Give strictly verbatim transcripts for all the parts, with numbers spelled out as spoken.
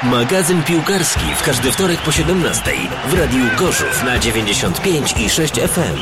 Magazyn piłkarski w każdy wtorek po siedemnastej w Radiu Gorzów na dziewięćdziesiąt pięć i sześć F M.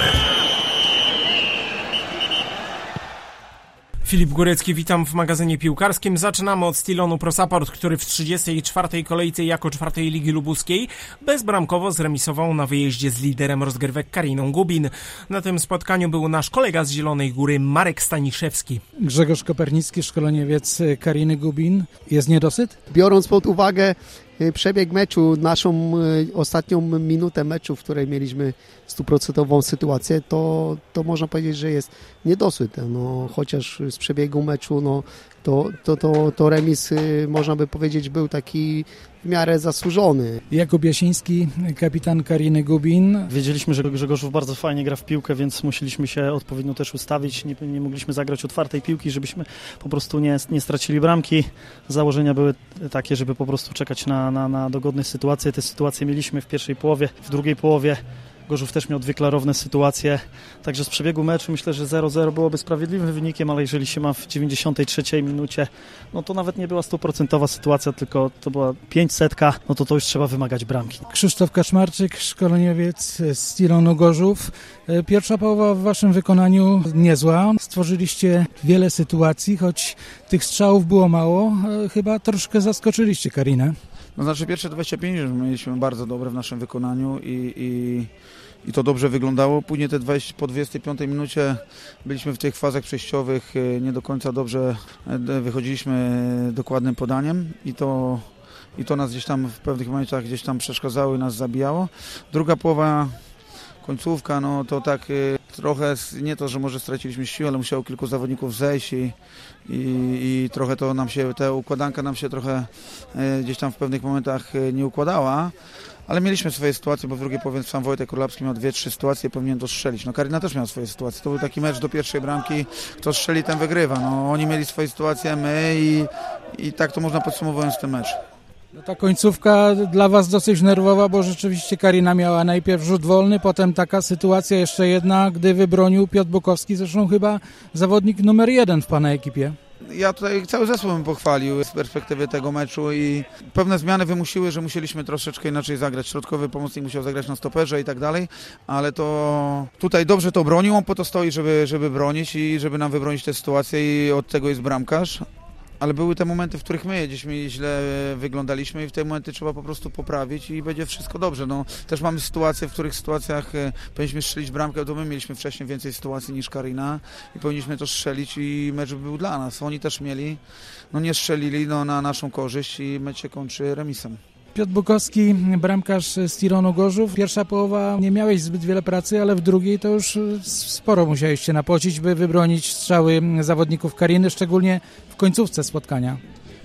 Filip Górecki, witam w magazynie piłkarskim. Zaczynamy od Stylonu Pro Support, który w trzydziestej czwartej kolejce jako czwartej Ligi Lubuskiej bezbramkowo zremisował na wyjeździe z liderem rozgrywek Kariną Gubin. Na tym spotkaniu był nasz kolega z Zielonej Góry Marek Staniszewski. Grzegorz Kopernicki, szkoleniowiec Kariny Gubin. Jest niedosyt? Biorąc pod uwagę przebieg meczu, naszą ostatnią minutę meczu, w której mieliśmy stuprocentową sytuację, to, to można powiedzieć, że jest niedosyt. No, chociaż z przebiegu meczu no, to, to, to, to remis, można by powiedzieć, był taki w miarę zasłużony. Jakub Jasiński, kapitan Kariny Gubin. Wiedzieliśmy, że Grzegorzów bardzo fajnie gra w piłkę, więc musieliśmy się odpowiednio też ustawić. Nie, nie mogliśmy zagrać otwartej piłki, żebyśmy po prostu nie, nie stracili bramki. Założenia były takie, żeby po prostu czekać na, na, na dogodne sytuacje. Te sytuacje mieliśmy w pierwszej połowie, w drugiej połowie Gorzów też miał dwie klarowne sytuacje, także z przebiegu meczu myślę, że zero zero byłoby sprawiedliwym wynikiem, ale jeżeli się ma w dziewięćdziesiątej trzeciej minucie, no to nawet nie była stuprocentowa sytuacja, tylko to była pięćsetka, no to to już trzeba wymagać bramki. Krzysztof Kaczmarczyk, szkoleniowiec z Stylonu Gorzów. Pierwsza połowa w waszym wykonaniu niezła. Stworzyliście wiele sytuacji, choć tych strzałów było mało. Chyba troszkę zaskoczyliście Karinę. No znaczy pierwsze dwadzieścia pięć mieliśmy bardzo dobre w naszym wykonaniu i, i, i to dobrze wyglądało. Później te dwadzieścia, po dwudziestej piątej minucie byliśmy w tych fazach przejściowych, nie do końca dobrze wychodziliśmy dokładnym podaniem i to, i to nas gdzieś tam w pewnych momentach gdzieś tam przeszkadzało i nas zabijało. Druga połowa, końcówka, no to tak trochę, nie to, że może straciliśmy siłę, ale musiało kilku zawodników zejść i, i, i trochę to nam się, ta układanka nam się trochę gdzieś tam w pewnych momentach nie układała, ale mieliśmy swoje sytuacje, bo w drugiej połowie sam Wojtek Królewski miał dwie, trzy sytuacje i powinien to strzelić. No Karyna też miała swoje sytuacje. To był taki mecz do pierwszej bramki, kto strzeli, ten wygrywa. No oni mieli swoje sytuacje, my i, i tak to można podsumowując ten mecz. No ta końcówka dla was dosyć nerwowa, bo rzeczywiście Karina miała najpierw rzut wolny, potem taka sytuacja jeszcze jedna, gdy wybronił Piotr Bukowski, zresztą chyba zawodnik numer jeden w pana ekipie. Ja tutaj cały zespół bym pochwalił z perspektywy tego meczu i pewne zmiany wymusiły, że musieliśmy troszeczkę inaczej zagrać. Środkowy pomocnik musiał zagrać na stoperze i tak dalej, ale to tutaj dobrze to bronił, on po to stoi, żeby, żeby bronić i żeby nam wybronić tę sytuację i od tego jest bramkarz. Ale były te momenty, w których my gdzieśmy źle wyglądaliśmy i w te momenty trzeba po prostu poprawić i będzie wszystko dobrze. No, też mamy sytuacje, w których sytuacjach powinniśmy strzelić bramkę, to my mieliśmy wcześniej więcej sytuacji niż Karina i powinniśmy to strzelić i mecz był dla nas. Oni też mieli, no nie strzelili no, na naszą korzyść i mecz się kończy remisem. Piotr Bukowski, bramkarz Stylonu Gorzów. Pierwsza połowa nie miałeś zbyt wiele pracy, ale w drugiej to już sporo musiałeś napocić, by wybronić strzały zawodników Kariny, szczególnie w końcówce spotkania.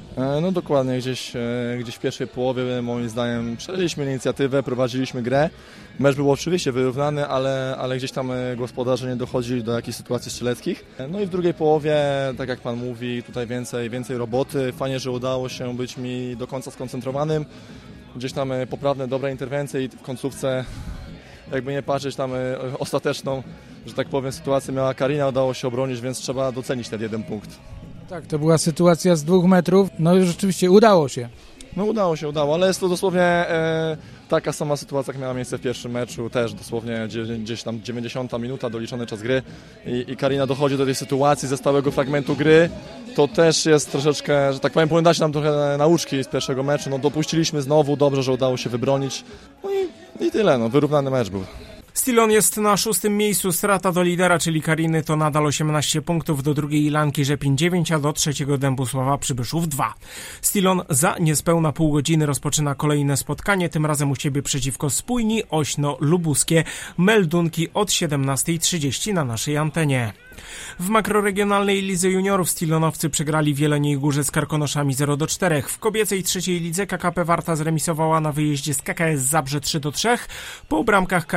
No dokładnie, gdzieś, gdzieś w pierwszej połowie moim zdaniem przejęliśmy inicjatywę, prowadziliśmy grę. Mecz był oczywiście wyrównany, ale, ale gdzieś tam gospodarze nie dochodzili do jakichś sytuacji strzeleckich. No i w drugiej połowie, tak jak pan mówi, tutaj więcej, więcej roboty. Fajnie, że udało się być mi do końca skoncentrowanym. Gdzieś tam poprawne, dobre interwencje i w końcówce, jakby nie patrzeć, tam ostateczną, że tak powiem, sytuację miała Karina, udało się obronić, więc trzeba docenić ten jeden punkt. Tak, to była sytuacja z dwóch metrów, no i rzeczywiście udało się. No udało się, udało, ale jest to dosłownie e, taka sama sytuacja, jak miała miejsce w pierwszym meczu, też dosłownie gdzieś tam dziewięćdziesiąta minuta, doliczony czas gry i, i Karina dochodzi do tej sytuacji ze stałego fragmentu gry. To też jest troszeczkę, że tak powiem, powinno dać nam trochę nauczki z pierwszego meczu. No dopuściliśmy znowu, dobrze, że udało się wybronić. No i, i tyle, no wyrównany mecz był. Stylon jest na szóstym miejscu, strata do lidera, czyli Kariny, to nadal osiemnaście punktów, do drugiej Ilanki Rzepin dziewięć, a do trzeciego Dębusława Przybyszów dwa. Stylon za niespełna pół godziny rozpoczyna kolejne spotkanie, tym razem u siebie przeciwko Spójni Ośno Lubuskie. Meldunki od siedemnastej trzydzieści na naszej antenie. W makroregionalnej lidze juniorów stylonowcy przegrali w Jeleniej Górze z Karkonoszami zero do czterech. W kobiecej trzeciej lidze K K P Warta zremisowała na wyjeździe z K K S Zabrze trzy do trzech. Po bramkach Kamili Szafran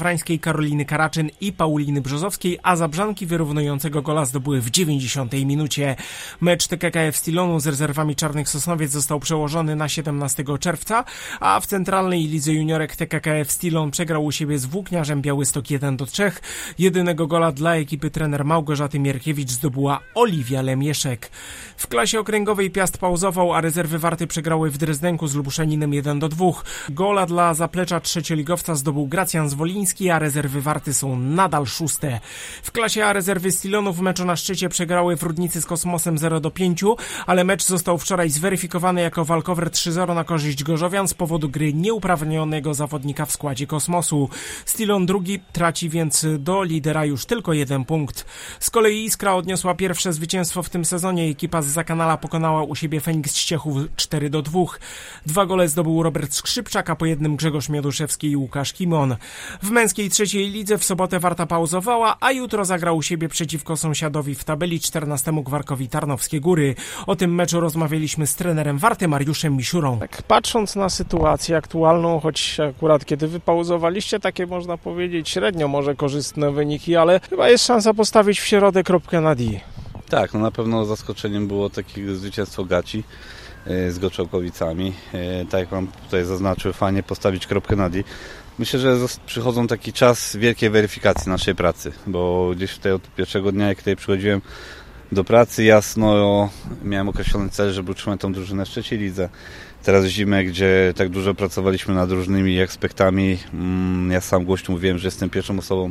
Szafrańskiej, Karoliny Karaczyn i Pauliny Brzozowskiej, a Zabrzanki wyrównującego gola zdobyły w dziewięćdziesiątej minucie. Mecz T K K F Stilonu z rezerwami Czarnych Sosnowiec został przełożony na siedemnastego czerwca, a w centralnej lidze juniorek T K K F Stilon przegrał u siebie z Włókniarzem Białystok jeden do trzech. Jedynego gola dla ekipy trener Małgorzaty Mierkiewicz zdobyła Oliwia Lemieszek. W klasie okręgowej Piast pauzował, a rezerwy Warty przegrały w Drezdenku z Lubuszaninem jeden do dwóch. Gola dla zaplecza trzecioligowca zdobył Gracjan Zwoliński, a rezerwy Warty są nadal szóste. W klasie A rezerwy Stilonu w meczu na szczycie przegrały w Rudnicy z Kosmosem zero do pięciu, ale mecz został wczoraj zweryfikowany jako walkover trzy zero na korzyść Gorzowian z powodu gry nieuprawnionego zawodnika w składzie Kosmosu. Stilon drugi traci więc do lidera już tylko jeden punkt. Z kolei Iskra odniosła pierwsze zwycięstwo w tym sezonie. Ekipa z Zakanala pokonała u siebie Feniks Ściechów cztery do dwóch. Dwa gole zdobył Robert Skrzypczak, a po jednym Grzegorz Mioduszewski i Łukasz Kimon. W męskiej trzeciej lidze w sobotę Warta pauzowała, a jutro zagra u siebie przeciwko sąsiadowi w tabeli czternastemu Gwarkowi Tarnowskie Góry. O tym meczu rozmawialiśmy z trenerem Warty Mariuszem Misiurą. Tak, patrząc na sytuację aktualną, choć akurat kiedy wypauzowaliście, takie można powiedzieć średnio może korzystne wyniki, ale chyba jest szansa postawić w środek kropkę na D. Tak, no na pewno zaskoczeniem było takie zwycięstwo Gaci z Goczałkowicami. Tak jak Wam tutaj zaznaczył, fajnie postawić kropkę na D. Myślę, że przychodzą taki czas wielkiej weryfikacji naszej pracy, bo gdzieś tutaj od pierwszego dnia, jak tutaj przychodziłem do pracy, jasno miałem określony cel, żeby utrzymać tą drużynę w trzeciej lidze. Teraz zimę, gdzie tak dużo pracowaliśmy nad różnymi aspektami. Ja sam głośno mówiłem, że jestem pierwszą osobą,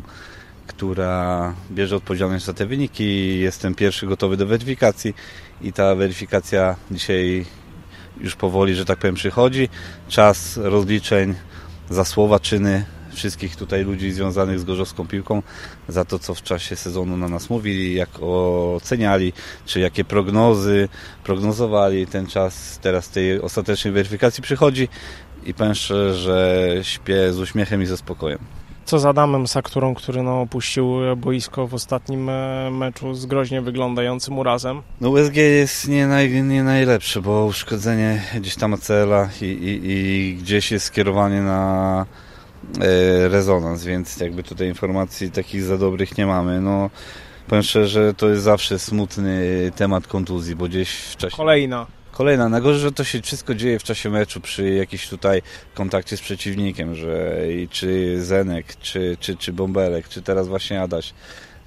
która bierze odpowiedzialność za te wyniki. Jestem pierwszy gotowy do weryfikacji i ta weryfikacja dzisiaj już powoli, że tak powiem, przychodzi. Czas rozliczeń za słowa, czyny wszystkich tutaj ludzi związanych z gorzowską piłką, za to, co w czasie sezonu na nas mówili, jak oceniali, czy jakie prognozy prognozowali. Ten czas teraz tej ostatecznej weryfikacji przychodzi i powiem szczerze, że śpię z uśmiechem i ze spokojem. Co z Adamem Sakturą, który no, opuścił boisko w ostatnim meczu z groźnie wyglądającym urazem? No U S G jest nie, naj, nie najlepsze, bo uszkodzenie gdzieś tam A C L-a i, i, i gdzieś jest skierowanie na e, rezonans, więc jakby tutaj informacji takich za dobrych nie mamy. No, powiem szczerze, że to jest zawsze smutny temat kontuzji, bo gdzieś w czasie... Kolejna. Kolejna. Najgorzej, że to się wszystko dzieje w czasie meczu przy jakimś tutaj kontakcie z przeciwnikiem, że czy Zenek, czy, czy, czy Bąbelek, czy teraz właśnie Adaś.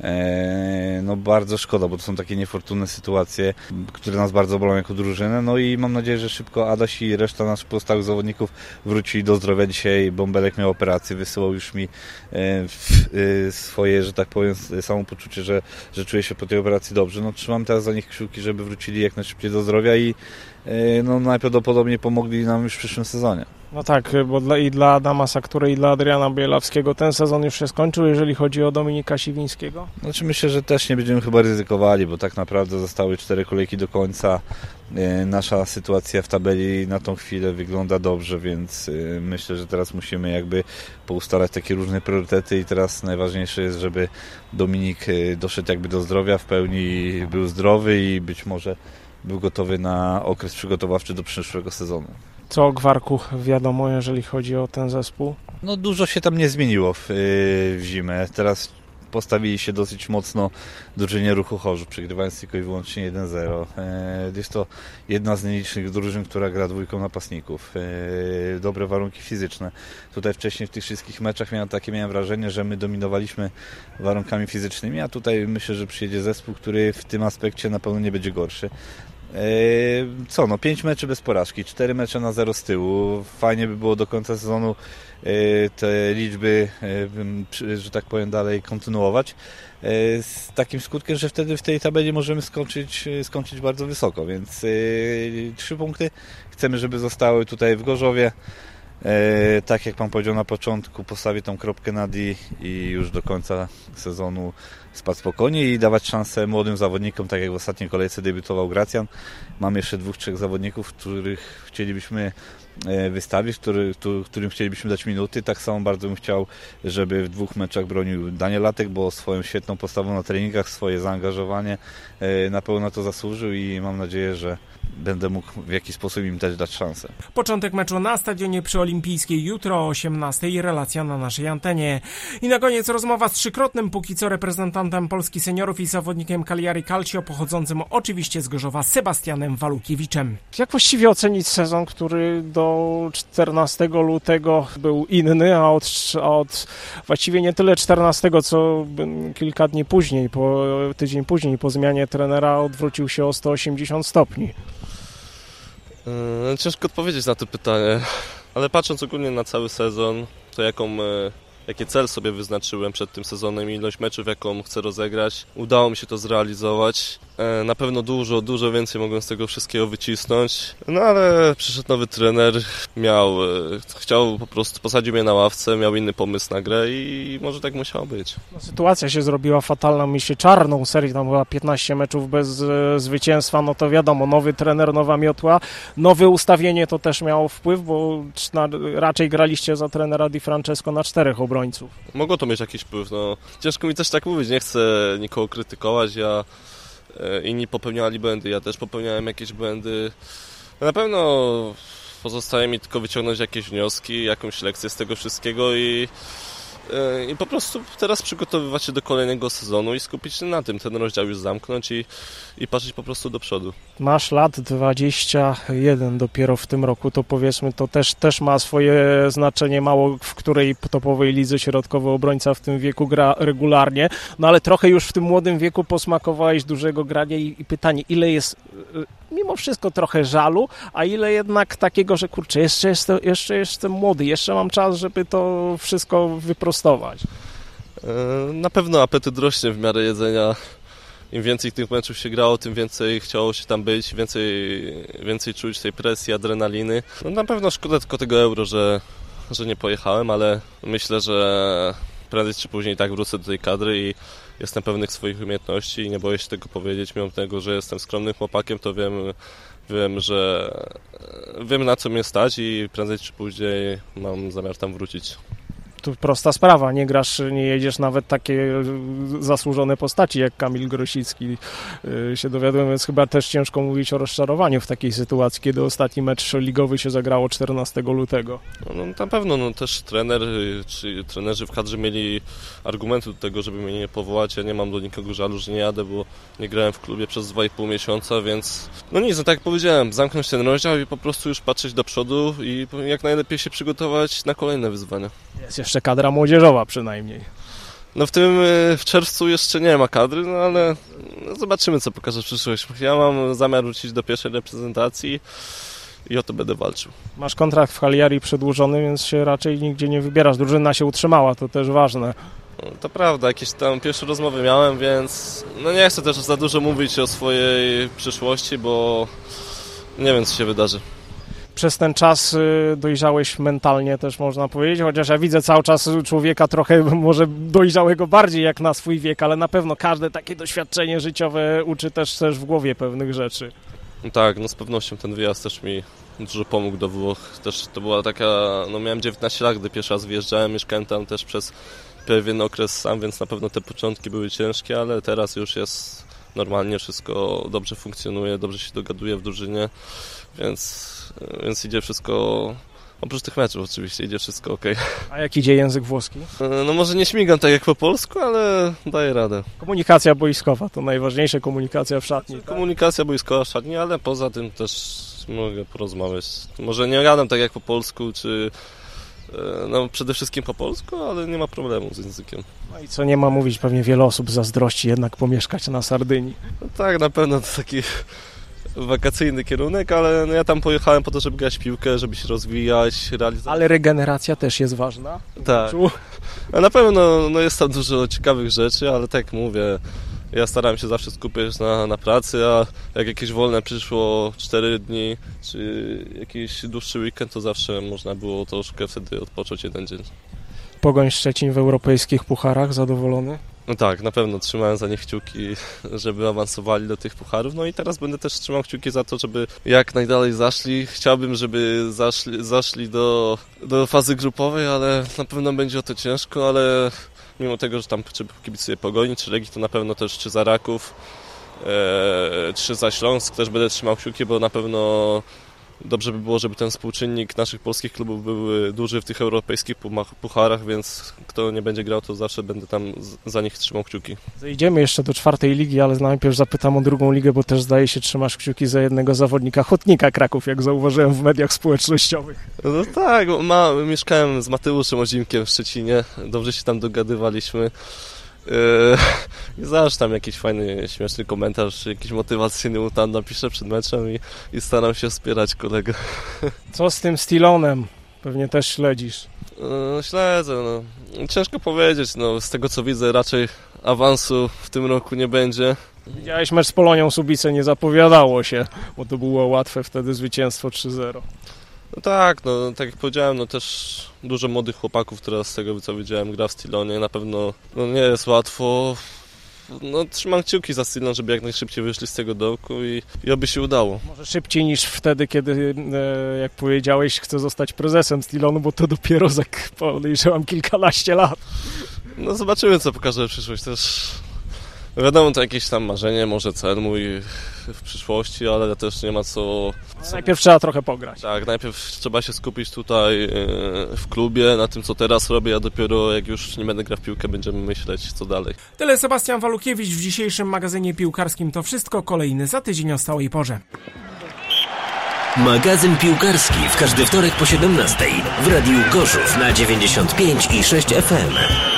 Eee, no bardzo szkoda, bo to są takie niefortunne sytuacje, które nas bardzo bolą jako drużynę. No i mam nadzieję, że szybko Adaś i reszta naszych pozostałych zawodników wrócili do zdrowia. Dzisiaj Bąbelek miał operację, wysyłał już mi e, e, swoje, że tak powiem, samopoczucie, że, że czuje się po tej operacji dobrze. No trzymam teraz za nich kciuki, żeby wrócili jak najszybciej do zdrowia i e, no najprawdopodobniej pomogli nam już w przyszłym sezonie. No tak, bo dla, i dla Adama Saktury, i dla Adriana Bielawskiego ten sezon już się skończył, jeżeli chodzi o Dominika Siwińskiego? Znaczy myślę, że też nie będziemy chyba ryzykowali, bo tak naprawdę zostały cztery kolejki do końca. Nasza sytuacja w tabeli na tą chwilę wygląda dobrze, więc myślę, że teraz musimy jakby poustalać takie różne priorytety i teraz najważniejsze jest, żeby Dominik doszedł jakby do zdrowia, w pełni był zdrowy i być może był gotowy na okres przygotowawczy do przyszłego sezonu. Co o Gwarku wiadomo, jeżeli chodzi o ten zespół? No dużo się tam nie zmieniło w, w zimę. Teraz postawili się dosyć mocno drużynie Ruchu Chorzów, przegrywając tylko i wyłącznie jeden zero. Jest to jedna z nielicznych drużyn, która gra dwójką napastników. Dobre warunki fizyczne. Tutaj wcześniej w tych wszystkich meczach miałem takie miałem wrażenie, że my dominowaliśmy warunkami fizycznymi, a tutaj myślę, że przyjedzie zespół, który w tym aspekcie na pewno nie będzie gorszy. Co no, pięć meczy bez porażki, cztery mecze na zero z tyłu. Fajnie by było do końca sezonu te liczby, że tak powiem, dalej kontynuować. Z takim skutkiem, że wtedy w tej tabeli możemy skończyć, skończyć bardzo wysoko, więc trzy punkty chcemy, żeby zostały tutaj w Gorzowie. E, tak jak Pan powiedział na początku, postawię tą kropkę na D i już do końca sezonu spać spokojnie i dawać szansę młodym zawodnikom, tak jak w ostatniej kolejce debiutował Gracjan. Mamy jeszcze dwóch, trzech zawodników, których chcielibyśmy wystawić, który, tu, którym chcielibyśmy dać minuty. Tak samo bardzo bym chciał, żeby w dwóch meczach bronił Daniel Latek, bo swoją świetną postawą na treningach, swoje zaangażowanie na pełno to zasłużył i mam nadzieję, że będę mógł w jakiś sposób im też dać szansę. Początek meczu na stadionie przy Olimpijskiej jutro o osiemnastej. Relacja na naszej antenie. I na koniec rozmowa z trzykrotnym póki co reprezentantem Polski seniorów i zawodnikiem Cagliari Calcio, pochodzącym oczywiście z Gorzowa, Sebastianem Walukiewiczem. Jak właściwie ocenić sezon, który do czternastego lutego był inny, a od, a od właściwie nie tyle czternastego, co kilka dni później, po, tydzień później po zmianie trenera odwrócił się o sto osiemdziesiąt stopni? Yy, ciężko odpowiedzieć na to pytanie, ale patrząc ogólnie na cały sezon, to jaką, jaki cel sobie wyznaczyłem przed tym sezonem, ilość meczów, jaką chcę rozegrać, udało mi się to zrealizować. Na pewno dużo, dużo więcej mogłem z tego wszystkiego wycisnąć, no ale przyszedł nowy trener, miał, chciał po prostu, posadził mnie na ławce, miał inny pomysł na grę i może tak musiało być. No, sytuacja się zrobiła fatalna, myślę, czarną serię, tam była piętnaście meczów bez e, zwycięstwa, no to wiadomo, nowy trener, nowa miotła, nowe ustawienie to też miało wpływ, bo na, raczej graliście za trenera Di Francesco na czterech obrońców. Mogło to mieć jakiś wpływ, no ciężko mi też tak mówić, nie chcę nikogo krytykować, ja inni popełniali błędy, ja też popełniałem jakieś błędy. Na pewno pozostaje mi tylko wyciągnąć jakieś wnioski, jakąś lekcję z tego wszystkiego i, i po prostu teraz przygotowywać się do kolejnego sezonu i skupić się na tym, ten rozdział już zamknąć i, i patrzeć po prostu do przodu. Masz lat dwadzieścia jeden dopiero w tym roku, to powiedzmy, to też, też ma swoje znaczenie, mało w której topowej lidze środkowy obrońca w tym wieku gra regularnie, no ale trochę już w tym młodym wieku posmakowałeś dużego grania i, i pytanie, ile jest mimo wszystko trochę żalu, a ile jednak takiego, że kurczę, jeszcze jestem, jeszcze jestem młody, jeszcze mam czas, żeby to wszystko wyprostować. Na pewno apetyt rośnie w miarę jedzenia. Im więcej tych meczów się grało, tym więcej chciało się tam być, więcej, więcej czuć tej presji, adrenaliny. No na pewno szkoda tylko tego euro, że, że nie pojechałem, ale myślę, że prędzej czy później tak wrócę do tej kadry i jestem pewny swoich umiejętności i nie boję się tego powiedzieć, mimo tego, że jestem skromnym chłopakiem, to wiem, wiem, że wiem, na co mnie stać i prędzej czy później mam zamiar tam wrócić. Tu prosta sprawa, nie grasz, nie jedziesz nawet takie zasłużone postaci jak Kamil Grosicki, się dowiadłem, więc chyba też ciężko mówić o rozczarowaniu w takiej sytuacji, kiedy ostatni mecz ligowy się zagrało czternastego lutego. No, na pewno, no też trener, czy trenerzy w kadrze mieli argumenty do tego, żeby mnie nie powołać, ja nie mam do nikogo żalu, że nie jadę, bo nie grałem w klubie przez dwa i pół miesiąca, więc no nic, no tak jak powiedziałem, zamknąć ten rozdział i po prostu już patrzeć do przodu i jak najlepiej się przygotować na kolejne wyzwania. Jest jeszcze kadra młodzieżowa przynajmniej. No w tym, w czerwcu jeszcze nie ma kadry, no ale no zobaczymy, co pokaże przyszłość. Ja mam zamiar wrócić do pierwszej reprezentacji i o to będę walczył. Masz kontrakt w Cagliari przedłużony, więc się raczej nigdzie nie wybierasz. Drużyna się utrzymała, to też ważne. No, to prawda, jakieś tam pierwsze rozmowy miałem, więc no nie chcę też za dużo mówić o swojej przyszłości, bo nie wiem, co się wydarzy. Przez ten czas dojrzałeś mentalnie też, można powiedzieć, chociaż ja widzę cały czas człowieka trochę może dojrzałego bardziej jak na swój wiek, ale na pewno każde takie doświadczenie życiowe uczy też, też w głowie pewnych rzeczy. Tak, no z pewnością ten wyjazd też mi dużo pomógł do Włoch. Też to była taka, no miałem dziewiętnaście lat, gdy pierwszy raz wyjeżdżałem, mieszkałem tam też przez pewien okres sam, więc na pewno te początki były ciężkie, ale teraz już jest normalnie, wszystko dobrze funkcjonuje, dobrze się dogaduje w drużynie, więc, więc idzie wszystko, oprócz tych meczów oczywiście, idzie wszystko ok. A jak idzie język włoski? No może nie śmigam tak jak po polsku, ale daję radę. Komunikacja boiskowa, to najważniejsza komunikacja w szatni. Tak? Komunikacja boiskowa w szatni, ale poza tym też mogę porozmawiać. Może nie gadam tak jak po polsku, czy no przede wszystkim po polsku, ale nie ma problemu z językiem. No i co nie ma mówić, pewnie wiele osób zazdrości jednak pomieszkać na Sardynii. No tak, na pewno to taki wakacyjny kierunek, ale no ja tam pojechałem po to, żeby grać w piłkę, żeby się rozwijać, realizować. Ale regeneracja też jest ważna. Tak. A na pewno no jest tam dużo ciekawych rzeczy, ale tak jak mówię, ja starałem się zawsze skupiać na, na pracy, a jak jakieś wolne przyszło cztery dni, czy jakiś dłuższy weekend, to zawsze można było troszkę wtedy odpocząć jeden dzień. Pogoń Szczecin w europejskich pucharach, zadowolony? No tak, na pewno trzymałem za nich kciuki, żeby awansowali do tych pucharów, no i teraz będę też trzymał kciuki za to, żeby jak najdalej zaszli. Chciałbym, żeby zaszli, zaszli do, do fazy grupowej, ale na pewno będzie o to ciężko, ale mimo tego, że tam czy kibicuję Pogoni, czy Legii, to na pewno też czy za Raków, e, czy za Śląsk też będę trzymał kciuki, bo na pewno dobrze by było, żeby ten współczynnik naszych polskich klubów był duży w tych europejskich pucharach, więc kto nie będzie grał, to zawsze będę tam za nich trzymał kciuki. Zejdziemy jeszcze do czwartej ligi, ale najpierw zapytam o drugą ligę, bo też zdaje się trzymasz kciuki za jednego zawodnika Hutnika Kraków, jak zauważyłem w mediach społecznościowych. No tak, ma, mieszkałem z Mateuszem Ozimkiem w Szczecinie, dobrze się tam dogadywaliśmy. I zawsze tam jakiś fajny, śmieszny komentarz, jakiś motywacyjny mu tam napiszę przed meczem i, i staram się wspierać kolegę. Co z tym Stilonem? Pewnie też śledzisz. No, śledzę, no. Ciężko powiedzieć, no. Z tego co widzę raczej awansu w tym roku nie będzie. Widziałeś mecz z Polonią Subice, nie zapowiadało się, bo to było łatwe wtedy zwycięstwo trzy zero. No tak, no tak jak powiedziałem, no też dużo młodych chłopaków teraz z tego co widziałem gra w Stilonie, na pewno no nie jest łatwo. No trzymam kciuki za Stilon, żeby jak najszybciej wyszli z tego dołku i, i oby się udało. Może szybciej niż wtedy, kiedy e, jak powiedziałeś, chcę zostać prezesem Stilonu, bo to dopiero za, podejrzewam, kilkanaście lat. No zobaczymy, co pokaże przyszłość też. Wiadomo, to jakieś tam marzenie, może cel mój w przyszłości, ale też nie ma co... co... Najpierw trzeba trochę pograć. Tak, najpierw trzeba się skupić tutaj w klubie, na tym co teraz robię, a dopiero jak już nie będę grał w piłkę, będziemy myśleć co dalej. Tyle Sebastian Walukiewicz w dzisiejszym magazynie piłkarskim. To wszystko, kolejny za tydzień o stałej porze. Magazyn piłkarski w każdy wtorek po siedemnastej w Radiu Gorzów na dziewięćdziesiąt pięć i sześć F M.